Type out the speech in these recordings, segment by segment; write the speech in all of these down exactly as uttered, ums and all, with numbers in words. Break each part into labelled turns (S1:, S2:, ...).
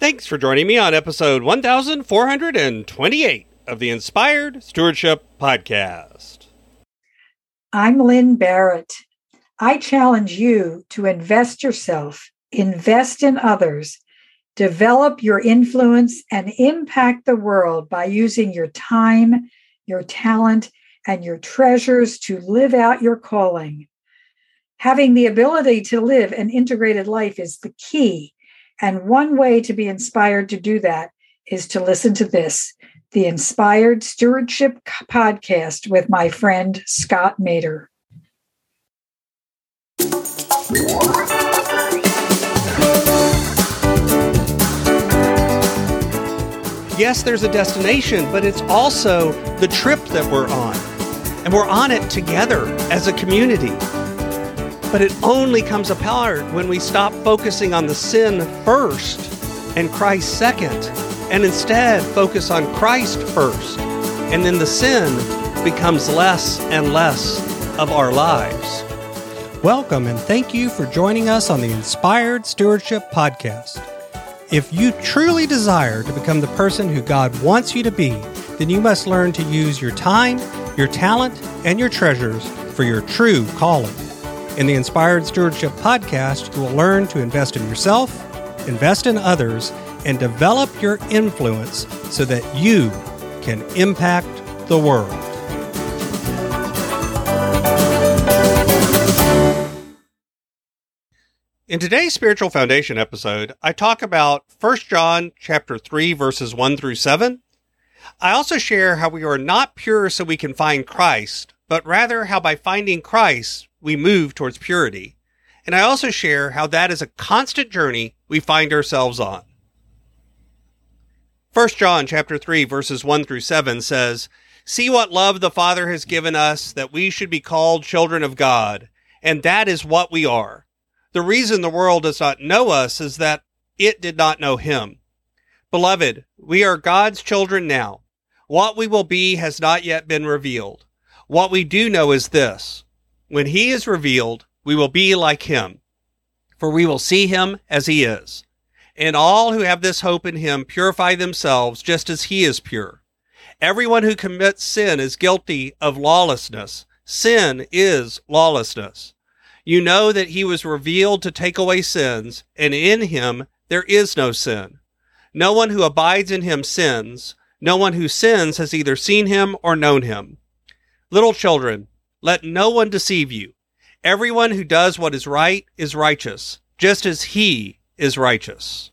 S1: Thanks for joining me on episode one thousand four hundred twenty-eight of the Inspired Stewardship Podcast.
S2: I'm Lynn Barrett. I challenge you to invest yourself, invest in others, develop your influence, and impact the world by using your time, your talent, and your treasures to live out your calling. Having the ability to live an integrated life is the key. And one way to be inspired to do that is to listen to this, the Inspired Stewardship Podcast with my friend Scott Mader.
S1: Yes, there's a destination, but it's also the trip that we're on. And we're on it together as a community. But it only comes apart when we stop focusing on the sin first and Christ second, and instead focus on Christ first. And then the sin becomes less and less of our lives.
S3: Welcome and thank you for joining us on the Inspired Stewardship Podcast. If you truly desire to become the person who God wants you to be, then you must learn to use your time, your talent, and your treasures for your true calling. In the Inspired Stewardship Podcast, you will learn to invest in yourself, invest in others, and develop your influence so that you can impact the world.
S1: In today's Spiritual Foundation episode, I talk about First John chapter three, verses one through seven. I also share how we are not pure so we can find Christ, but rather how by finding Christ, we move towards purity. And I also share how that is a constant journey we find ourselves on. First John chapter three, verses one through seven says, "See what love the Father has given us, that we should be called children of God, and that is what we are. The reason the world does not know us is that it did not know him. Beloved, we are God's children now. What we will be has not yet been revealed. What we do know is this: when he is revealed, we will be like him, for we will see him as he is. And all who have this hope in him purify themselves just as he is pure. Everyone who commits sin is guilty of lawlessness. Sin is lawlessness. You know that he was revealed to take away sins, and in him there is no sin. No one who abides in him sins. No one who sins has either seen him or known him. Little children, let no one deceive you. Everyone who does what is right is righteous, just as he is righteous."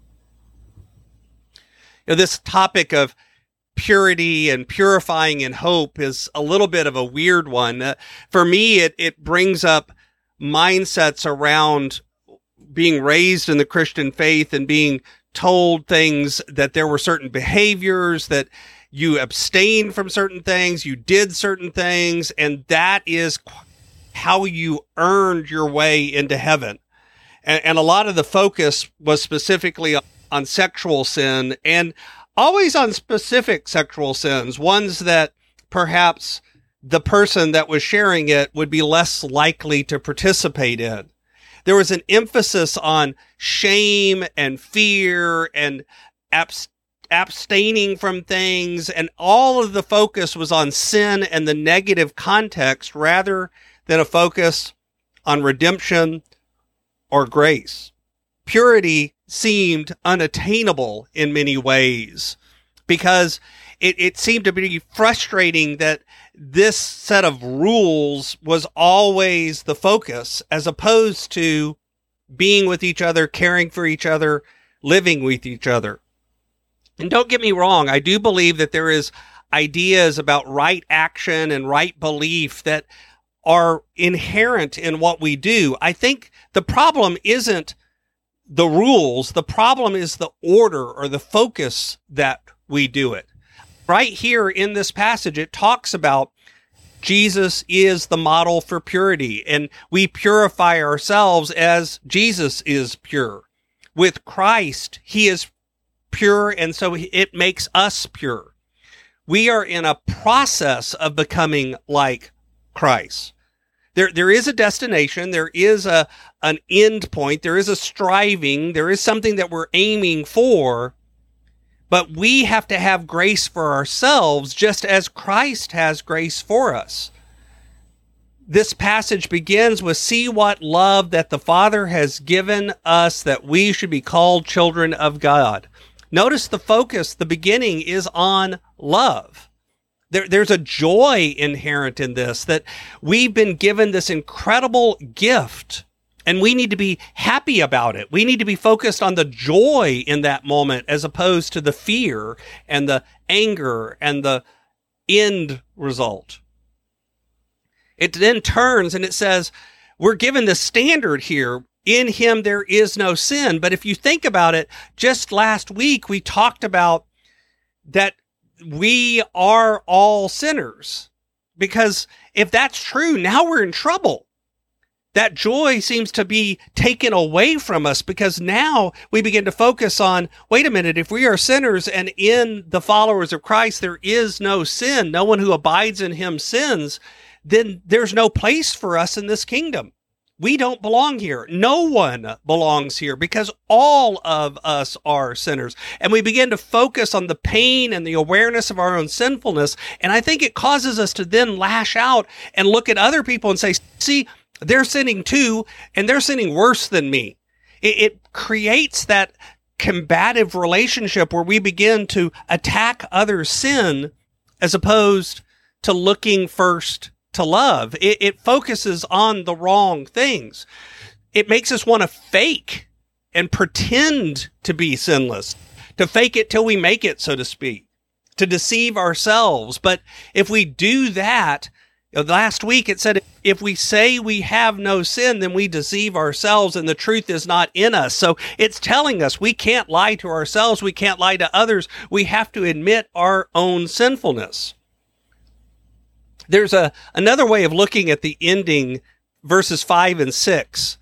S1: You know, this topic of purity and purifying in hope is a little bit of a weird one. Uh, for me, it, it brings up mindsets around being raised in the Christian faith and being told things that there were certain behaviors, that you abstained from certain things, you did certain things, and that is how you earned your way into heaven. And, and a lot of the focus was specifically on sexual sin, and always on specific sexual sins, ones that perhaps the person that was sharing it would be less likely to participate in. There was an emphasis on shame and fear and abs- abstaining from things, and all of the focus was on sin and the negative context rather than a focus on redemption or grace. Purity seemed unattainable in many ways because it, it seemed to be frustrating that this set of rules was always the focus, as opposed to being with each other, caring for each other, living with each other. And don't get me wrong, I do believe that there is ideas about right action and right belief that are inherent in what we do. I think the problem isn't the rules. The problem is the order or the focus that we do it. Right here in this passage, it talks about Jesus is the model for purity, and we purify ourselves as Jesus is pure. With Christ, he is pure, and so it makes us pure. We are in a process of becoming like Christ. There, there is a destination. There is a, an end point. There is a striving. There is something that we're aiming for. But we have to have grace for ourselves, just as Christ has grace for us. This passage begins with, see what love that the Father has given us, that we should be called children of God. Notice the focus, the beginning is on love. There, there's a joy inherent in this, that we've been given this incredible gift, and we need to be happy about it. We need to be focused on the joy in that moment as opposed to the fear and the anger and the end result. It then turns and it says, we're given the standard here. In him there is no sin. But if you think about it, just last week we talked about that we are all sinners. Because if that's true, now we're in trouble. That joy seems to be taken away from us, because now we begin to focus on, wait a minute, if we are sinners and in the followers of Christ there is no sin, no one who abides in him sins, then there's no place for us in this kingdom. We don't belong here. No one belongs here, because all of us are sinners. And we begin to focus on the pain and the awareness of our own sinfulness. And I think it causes us to then lash out and look at other people and say, see, they're sinning too, and they're sinning worse than me. It, it creates that combative relationship where we begin to attack others' sin as opposed to looking first to love. It, it focuses on the wrong things. It makes us want to fake and pretend to be sinless, to fake it till we make it, so to speak, to deceive ourselves. But if we do that, you know, last week it said, if we say we have no sin, then we deceive ourselves and the truth is not in us. So it's telling us we can't lie to ourselves. We can't lie to others. We have to admit our own sinfulness. There's a another way of looking at the ending, verses five and six.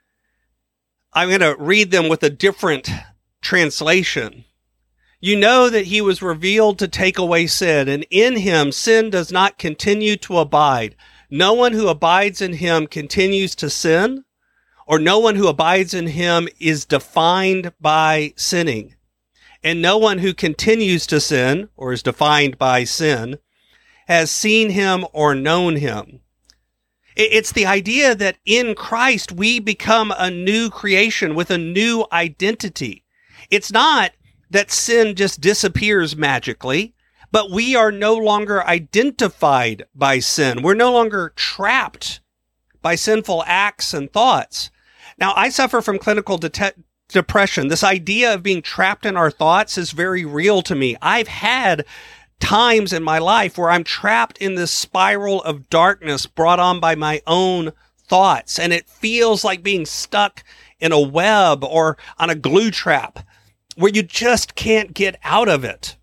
S1: I'm going to read them with a different translation. You know that he was revealed to take away sin, and in him sin does not continue to abide. No one who abides in him continues to sin, or no one who abides in him is defined by sinning. And no one who continues to sin, or is defined by sin, has seen him or known him. It's the idea that in Christ we become a new creation with a new identity. It's not that sin just disappears magically, but we are no longer identified by sin. We're no longer trapped by sinful acts and thoughts. Now, I suffer from clinical de- depression. This idea of being trapped in our thoughts is very real to me. I've had times in my life where I'm trapped in this spiral of darkness brought on by my own thoughts, and it feels like being stuck in a web or on a glue trap where you just can't get out of it.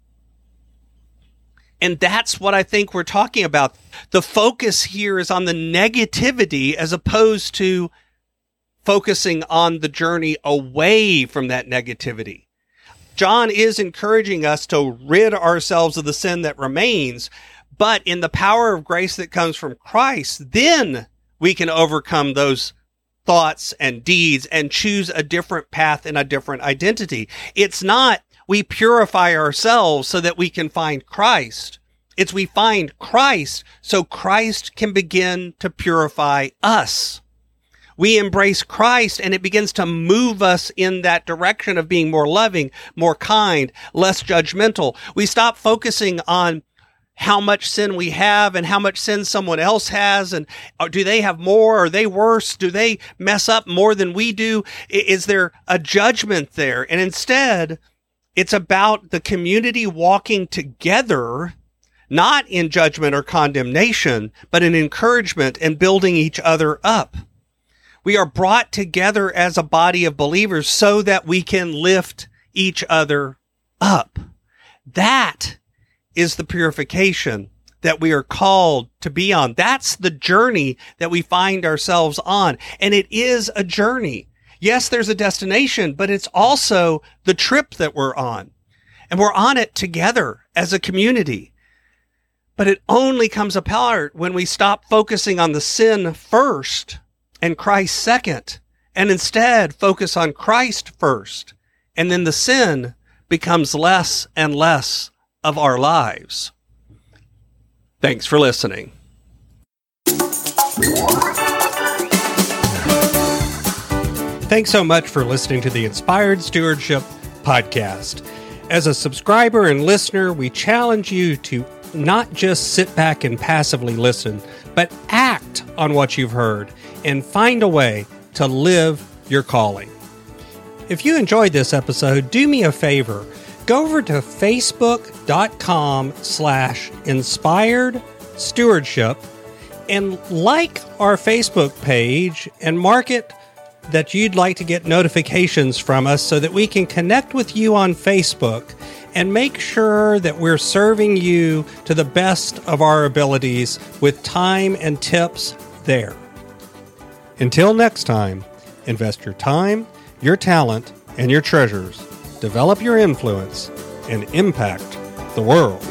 S1: And that's what I think we're talking about. The focus here is on the negativity as opposed to focusing on the journey away from that negativity. John is encouraging us to rid ourselves of the sin that remains, but in the power of grace that comes from Christ, then we can overcome those thoughts and deeds and choose a different path and a different identity. It's not we purify ourselves so that we can find Christ. It's we find Christ so Christ can begin to purify us. We embrace Christ and it begins to move us in that direction of being more loving, more kind, less judgmental. We stop focusing on how much sin we have and how much sin someone else has. And do they have more? Are they worse? Do they mess up more than we do? Is there a judgment there? And instead, it's about the community walking together, not in judgment or condemnation, but in encouragement and building each other up. We are brought together as a body of believers so that we can lift each other up. That is the purification that we are called to be on. That's the journey that we find ourselves on. And it is a journey. Yes, there's a destination, but it's also the trip that we're on. And we're on it together as a community. But it only comes apart when we stop focusing on the sin first and Christ second, and instead focus on Christ first. And then the sin becomes less and less of our lives. Thanks for listening.
S3: Thanks so much for listening to the Inspired Stewardship Podcast. As a subscriber and listener, we challenge you to not just sit back and passively listen, but act on what you've heard and find a way to live your calling. If you enjoyed this episode, do me a favor. Go over to facebook.com slash inspired stewardship and like our Facebook page and mark it that you'd like to get notifications from us so that we can connect with you on Facebook and make sure that we're serving you to the best of our abilities with time and tips there. Until next time, invest your time, your talent, and your treasures. Develop your influence and impact the world.